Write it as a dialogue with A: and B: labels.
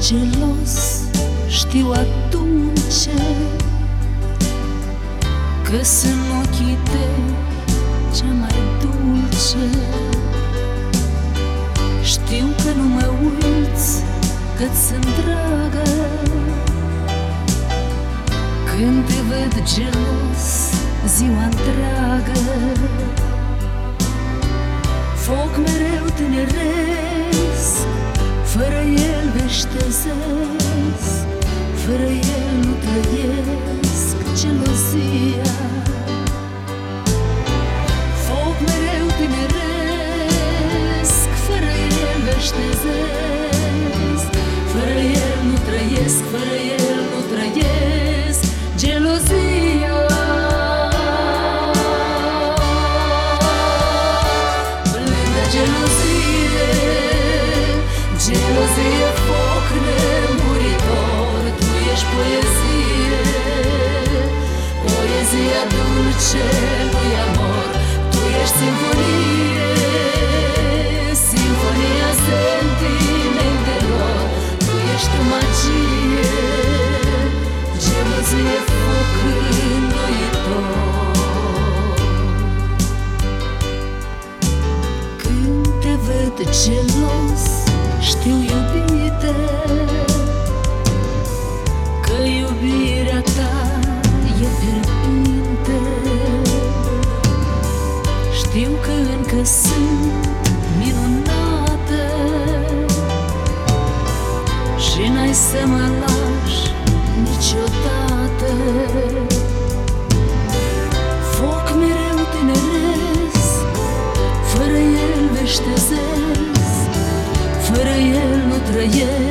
A: gelos, știu atunci că sunt ochii tăi cea mai dulce. Știu că nu mă uiți, că-ți sunt dragă. Când te văd gelos ziua întreagă, foc mereu tineresc, fără el veștezesc, fără el nu trăiesc gelozia. Foc mereu tineresc, fără el veștezesc, fără el nu trăiesc, fără el nu trăiesc gelozia. Gelozie, gelozie, foc nemuritor, tu ești poezie, poezia dulce lui amor, tu ești simfonie, simfonia sentimentelor, tu ești magie, gelozie, foc înnoitor. Văd gelos, știu iubite, că iubirea ta e fierbinte. Știu că încă sunt minunată și n-ai să mă lași niciodată. Foc mereu tineresc, fără el veștezesc, fără el nu trăiesc